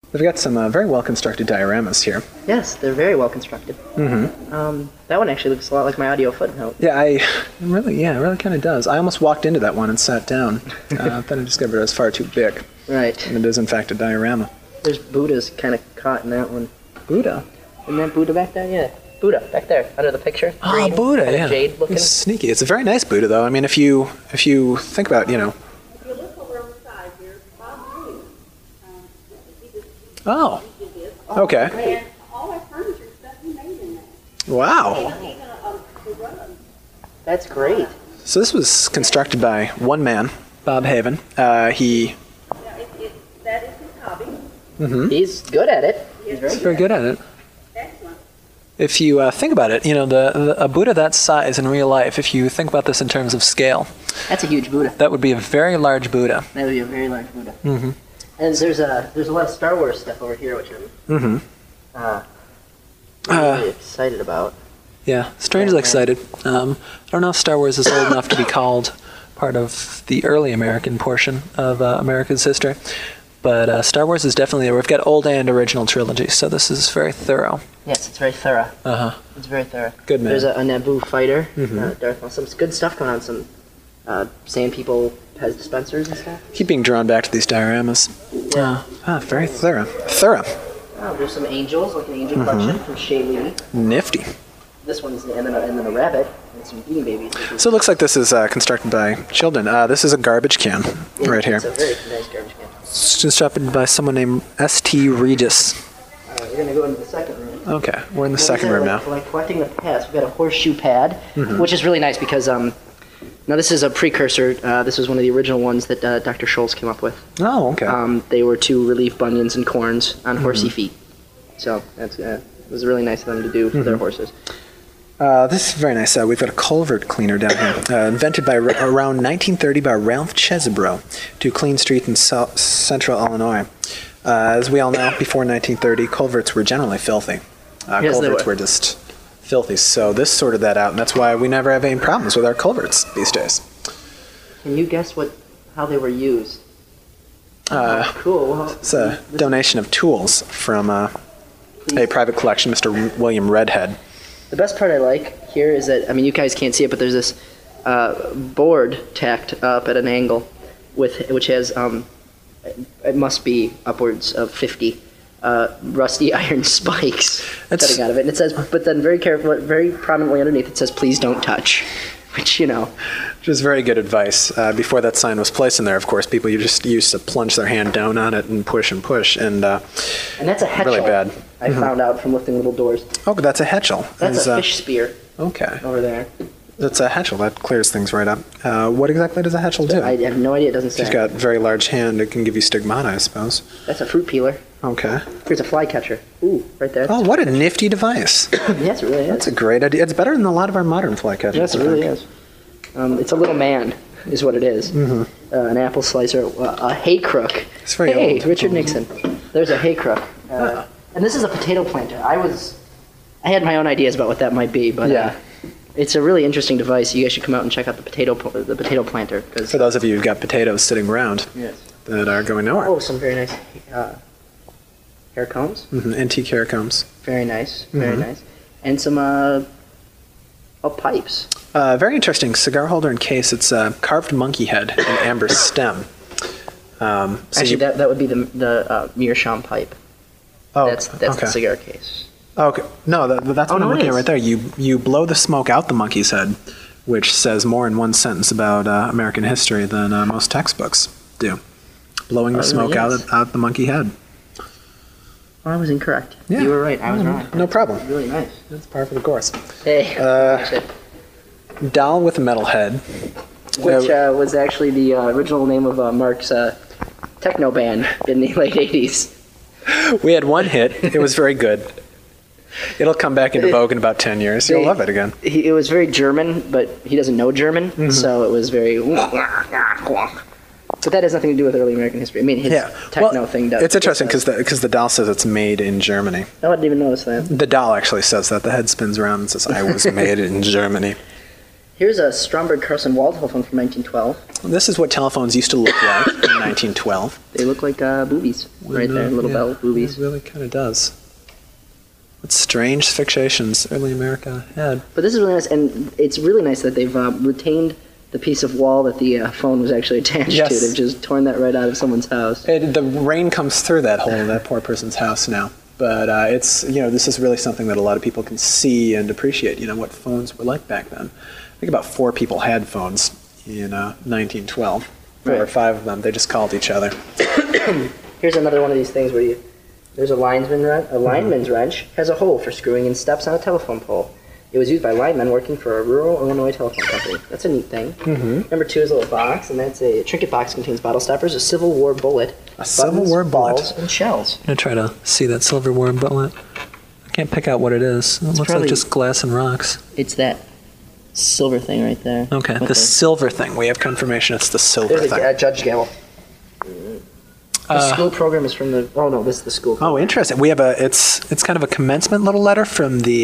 They've got some very well-constructed dioramas here. Yes, they're very well constructed. That one actually looks a lot like my audio footnote. Yeah, it really kind of does. I almost walked into that one and sat down. Then I discovered it was far too big. Right. And it is, in fact, a diorama. There's Buddha's kind of caught in that one. Buddha? Isn't that Buddha back there? Yeah. Buddha, back there, under the picture. Oh, Buddha, kind yeah. of jade looking. He's sneaky. It's a very nice Buddha, though. I mean, if you think about, If you look over on the side here, Bob Hayes, Oh, okay. and all our furniture stuff he made in there. Wow. Even the rug. That's great. So this was constructed by one man, Bob Haven. He... Yeah, that is his hobby. He's good at it. He's very very good at it. Excellent. If you think about it, a Buddha that size in real life, if you think about this in terms of scale, That's a huge Buddha. that would be a very large Buddha. That would be a very large Buddha. Mm-hmm. And there's a lot of Star Wars stuff over here, which I'm really excited about. Yeah, strangely excited. I don't know if Star Wars is old enough to be called part of the early American portion of America's history, but Star Wars is definitely there. We've got old and original trilogies, so this is very thorough. Yes, it's very thorough. Uh-huh. It's very thorough. Good man. There's a Naboo fighter, Darth Maul. Some good stuff going on. Some Sand People Pez dispensers and stuff. Keep being drawn back to these dioramas. Very thorough. Thorough. Oh, there's some angels, like an angel collection from Shay Lee. Nifty. This one's and then a rabbit and some beanie babies. So it looks like this is constructed by children. This is a garbage can right here. It's a very nice garbage can. It's constructed by someone named S.T. Regis. We're gonna go into the second room. Okay, we're in the second room now. Like collecting the pads. We've got a horseshoe pad, which is really nice because now this is a precursor. This was one of the original ones that Dr. Scholl's came up with. Oh, okay. They were to relieve bunions and corns on horsey feet. So that's it was really nice of them to do for their horses. This is very nice. We've got a culvert cleaner down here, invented by around 1930 by Ralph Chesebro to clean streets in central Illinois. As we all know, before 1930, culverts were generally filthy. Yes, they Culverts were. were just filthy, so this sorted that out, and that's why we never have any problems with our culverts these days. Can you guess how they were used? Cool. Well, It's a donation of tools from a private collection, Mr. William Redhead. the best part I like here is that, I mean, you guys can't see it, but there's this board tacked up at an angle which has, it must be upwards of 50 rusty iron spikes cutting out of it. And it says, but then very prominently underneath, it says, "Please don't touch," which, Which is very good advice. Before that sign was placed in there, of course, people just used to plunge their hand down on it and push, and that's a hetchel. really bad. I found out from lifting little doors. Oh, that's a hetchel. That's a fish spear Okay. over there. That's a hetchel. That clears things right up. What exactly does a hetchel do? I have no idea. It doesn't say. If you've got a very large hand, it can give you stigmata, I suppose. That's a fruit peeler. Okay. Here's a fly catcher. Ooh, right there. Oh, what a nifty device. Yes, it really is. That's a great idea. It's better than a lot of our modern fly catchers. Yes, it I really think. is. It's a little man, is what it is. An apple slicer, a hay crook. It's very hey, old. Richard Nixon. There's a hay crook. And this is a potato planter. I had my own ideas about what that might be, but Yeah. it's a really interesting device. You guys should come out and check out the potato planter. For those of you who've got potatoes sitting around that are going nowhere. Oh, some very nice hair combs. Antique hair combs. Very nice, very nice. And some pipes. Very interesting cigar holder and case. It's a carved monkey head and amber stem. Actually, that would be the meerschaum pipe. That's okay. the cigar case. Okay. No, that's what I'm no, it looking at is. right there. You blow the smoke out the monkey's head, which says more in one sentence about American history than most textbooks do. Blowing the smoke out the monkey head. Well, I was incorrect. Yeah. You were right. I was wrong. No problem. Really nice. That's par for the course. Hey. Doll with a metal head. Which was actually the original name of Mark's techno band in the late 80s. We had one hit. It was very good. It'll come back into vogue in about 10 years. You'll love it again. It was very German, but he doesn't know German, so it was very... But that has nothing to do with early American history. I mean, his techno thing does. It's interesting because the doll says it's made in Germany. I didn't even notice that. The doll actually says that. The head spins around and says, "I was made in Germany." Here's a Stromberg Carlson wall telephone from 1912. This is what telephones used to look like in 1912. They look like boobies right there, little bell boobies. It really kind of does. What strange fixations early America had. But this is really nice, and it's really nice that they've retained the piece of wall that the phone was actually attached to. They've just torn that right out of someone's house. The rain comes through that hole in that poor person's house now. But it's, this is really something that a lot of people can see and appreciate, what phones were like back then. I think about 4 people had phones in 1912. 4 or 5 of them, they just called each other. Here's another one of these things where there's a lineman's wrench has a hole for screwing in steps on a telephone pole. It was used by linemen working for a rural Illinois telephone company. That's a neat thing. Mm-hmm. Number 2 is a little box, and that's a trinket box contains bottle stoppers, a Civil War bullet, balls, and shells. I'm going to try to see that Civil War bullet. I can't pick out what it is. It looks like just glass and rocks. It's that silver thing right there. Okay, the silver thing. We have confirmation it's the silver thing. There's a judge gavel. The school program is from the. Oh no, this is the school program. Oh, interesting. We have it's kind of a commencement little letter from the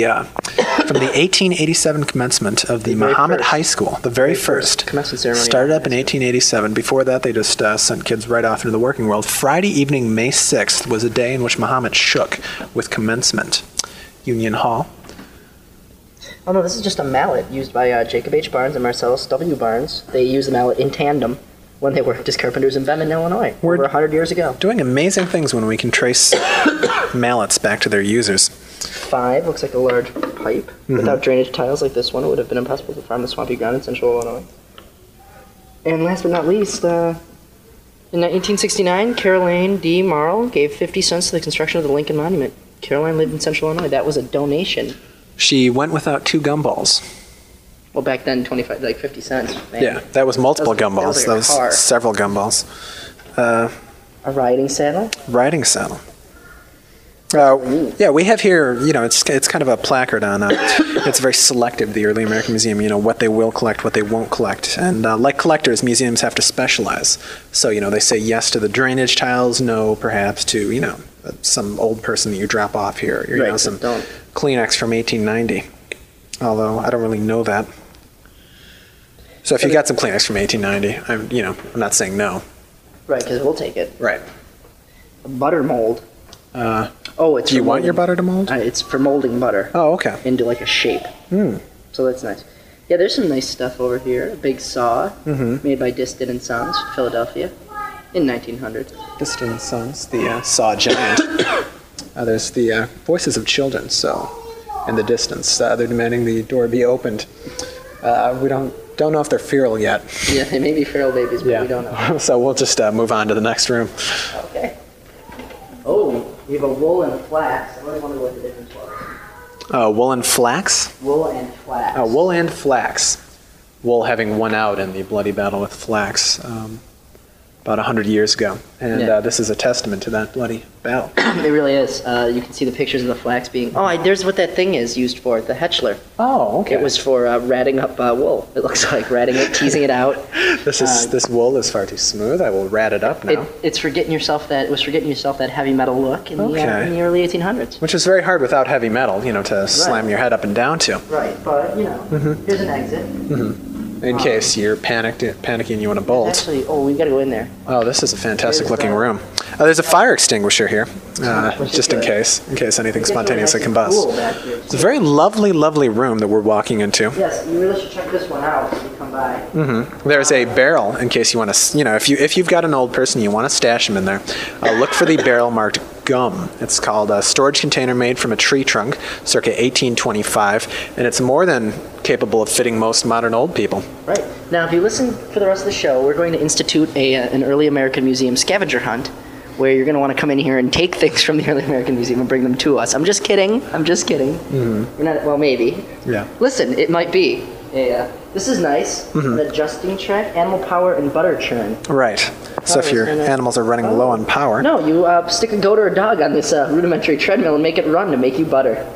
1887 commencement of the Muhammad High School, the very first commencement ceremony. Started up in 1887. Before that, they just sent kids right off into the working world. Friday evening, May 6th, was a day in which Muhammad shook with commencement. Union Hall. Oh no, this is just a mallet used by Jacob H. Barnes and Marcellus W. Barnes. They used the mallet in tandem when they worked as carpenters in Bendon, Illinois, over 100 years ago. Doing amazing things when we can trace mallets back to their users. 5 looks like a large pipe. Mm-hmm. Without drainage tiles like this one, it would have been impossible to farm the swampy ground in central Illinois. And last but not least, in 1869, Caroline D. Marl gave 50 cents to the construction of the Lincoln Monument. Caroline lived in central Illinois. That was a donation. She went without 2 gumballs. Well, back then, 50 cents. Man. Yeah, that was multiple gumballs. That was several gumballs. A riding saddle? Riding saddle. Yeah, we have here, it's kind of a placard on it's very selective, the Early American Museum, what they will collect, what they won't collect. And like collectors, museums have to specialize. So, they say yes to the drainage tiles, no perhaps to, some old person that you drop off here. Or, some Kleenex from 1890. Although, I don't really know that. So if you got some Kleenex from 1890, I'm not saying no. Right, because we'll take it. Right. A butter mold. It's do you want your butter to mold? It's for molding butter. Oh, okay. Into like a shape. So that's nice. Yeah, there's some nice stuff over here. A big saw made by Diston & Sons, Philadelphia, in 1900. Diston & Sons, the saw giant. There's the voices of children, in the distance. They're demanding the door be opened. We don't know if they're feral yet. Yeah, they may be feral babies, but we don't know. So we'll just move on to the next room. Okay. Oh, we have a wool and flax. I really wonder what the difference was. Wool and flax? Wool and flax. Wool and flax. Wool having won out in the bloody battle with flax about 100 years ago. And this is a testament to that bloody battle. It really is. You can see the pictures of the flax being... there's what that thing is used for, the Hetchler. Oh, okay. It was for ratting up wool. It looks like ratting it, teasing it out. This wool is far too smooth. I will rat it up now. It was for getting yourself that heavy metal look in the early 1800s. Which is very hard without heavy metal, to slam your head up and down to. Right, but, here's an exit. Mm-hmm. In case you're panicking and you want to bolt. Actually, we've got to go in there. Oh, this is a fantastic looking room. There's a fire extinguisher here, just in case anything spontaneously combusts. It's a very lovely, lovely room that we're walking into. Yes, you really should check this one out when you come by. Mm-hmm. There's a barrel in case you want to, if you've got an old person, you want to stash them in there. Look for the barrel marked gum. It's called a storage container made from a tree trunk, circa 1825, and it's more than capable of fitting most modern old people. Right. Now, if you listen for the rest of the show, we're going to institute an Early American Museum scavenger hunt, where you're going to want to come in here and take things from the Early American Museum and bring them to us. I'm just kidding. Mm-hmm. You're not, maybe. Yeah. Listen, it might be. This is nice. An adjusting track, animal power, and butter churn. Right. So if your animals are running low on power... No, you stick a goat or a dog on this rudimentary treadmill and make it run to make you butter.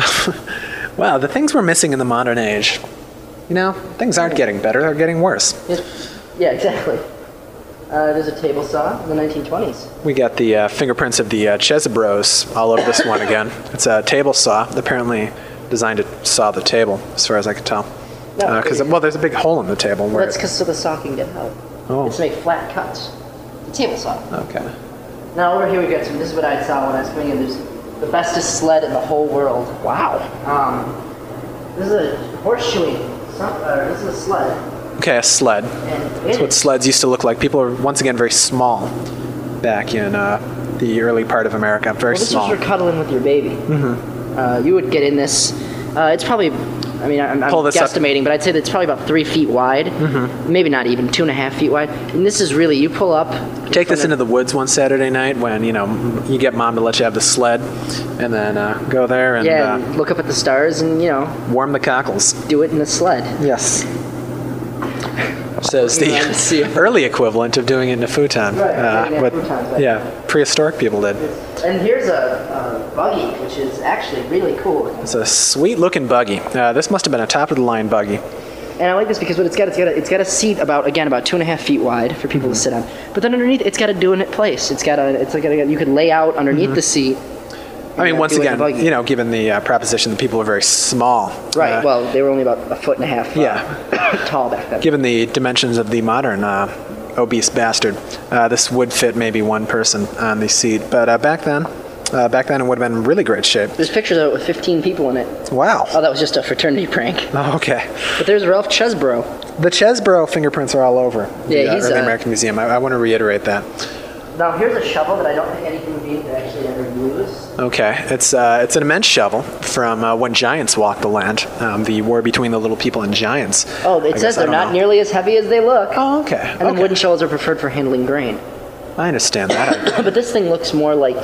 Wow, the things we're missing in the modern age. Things aren't getting better, they're getting worse. Yeah, exactly. There's a table saw in the 1920s. We got the fingerprints of the Chesebros all over this one again. It's a table saw, apparently designed to saw the table, as far as I can tell. No, Because well, there's a big hole in the table where. That's because so the saw can get out. Oh. It's to make flat cuts. The table saw. Okay. Now over here we got some. This is what I saw when I was coming in. There's the bestest sled in the whole world. Wow. This is a horseshoeing. This is a sled. Okay, a sled. And That's what sleds used to look like. People are once again very small back in the early part of America. Very this small. was for cuddling with your baby. Mm-hmm. You would get in this. It's probably. I mean, I'm Pull this up. guesstimating, but I'd say that's probably about 3 feet wide. Maybe not even 2.5 feet wide. And this is really you pull up. Take this into the woods one Saturday night when you get mom to let you have the sled, and then go there and and look up at the stars and warm the cockles. do it in the sled. Yes. So it's the early equivalent of doing it in a futon. Right, doing it in futons, right. Yeah, prehistoric people did. And here's a buggy, which is actually really cool. It's a sweet-looking buggy. This must have been a top-of-the-line buggy. And I like this because what it's got a seat about 2.5 feet wide for people to sit on. But then underneath, it's got a do-it place. You could lay out underneath the seat. I mean, once do it in again, a buggy. given the proposition that people were very small. Right. Well, they were only about 1.5 feet tall back then. Given the dimensions of the modern obese bastard, this would fit maybe one person on the seat. But back then it would have been in really great shape. There's pictures of it with 15 people in it. Wow. Oh, that was just a fraternity prank. Oh, okay. But there's Ralph Chesbrough. The Chesbrough fingerprints are all over Yeah, he's early American Museum. I want to reiterate that. Now here's a shovel that I don't think any human being could actually ever use. Okay, it's an immense shovel from when giants walked the land. The war between the little people and giants. Oh, it says they're not nearly as heavy as they look. Oh, okay. And then wooden shovels are preferred for handling grain. I understand that. But this thing looks more like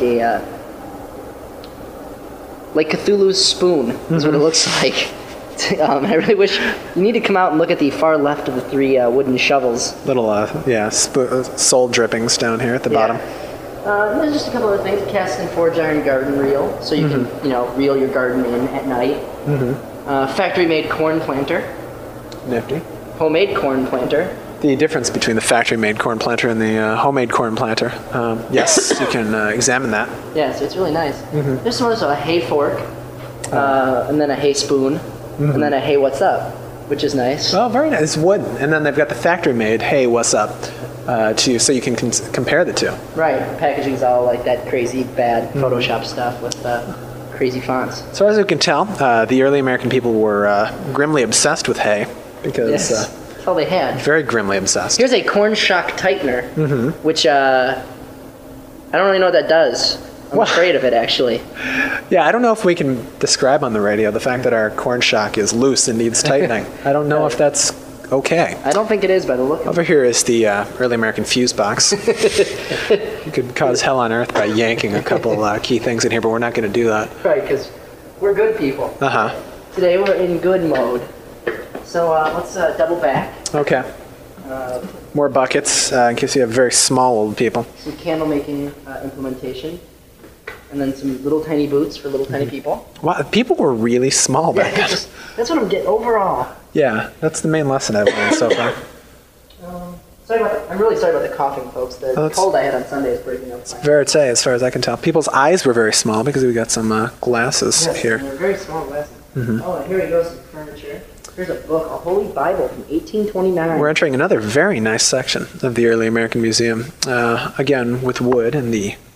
like Cthulhu's spoon is what it looks like. I really wish you need to come out and look at the far left of the 3 wooden shovels. Little soul drippings down here at the bottom. There's just a couple other things. Cast and forge iron garden reel, so you can reel your garden in at night. Factory made corn planter. Nifty. Homemade corn planter. The difference between the factory-made corn planter and the homemade corn planter. Yes, you can examine that. Yeah, so it's really nice. There's some others, a hay fork, and then a hay spoon, and then a hey what's up, which is nice. Oh, very nice. It's wood, and then they've got the factory-made hey what's up, so you can compare the two. Right, packaging's all like that crazy bad Photoshop stuff with crazy fonts. So as you can tell, the early American people were grimly obsessed with hay because That's all they had. very grimly obsessed. Here's a corn shock tightener, which I don't really know what that does. I'm afraid of it, actually. Yeah, I don't know if we can describe on the radio the fact that our corn shock is loose and needs tightening. I don't know if that's okay. I don't think it is by the look of it. Over here is the early American fuse box. You could cause hell on earth by yanking a couple key things in here, but we're not going to do that. Right, because we're good people. Uh-huh. Today we're in good mode. So let's double back. Okay. More buckets in case you have very small old people. Some candle making implementation. And then some little tiny boots for little tiny people. Wow, people were really small back then. That's what I'm getting overall. Yeah, that's the main lesson I've learned so far. I'm really sorry about the coughing, folks. The cold I had on Sunday is breaking up. Verite, as far as I can tell. People's eyes were very small because we got some glasses here. They're very small glasses. Oh, and here we go, some furniture. Here's a book, a Holy Bible from 1829. We're entering another very nice section of the early American Museum. Again, with wood and the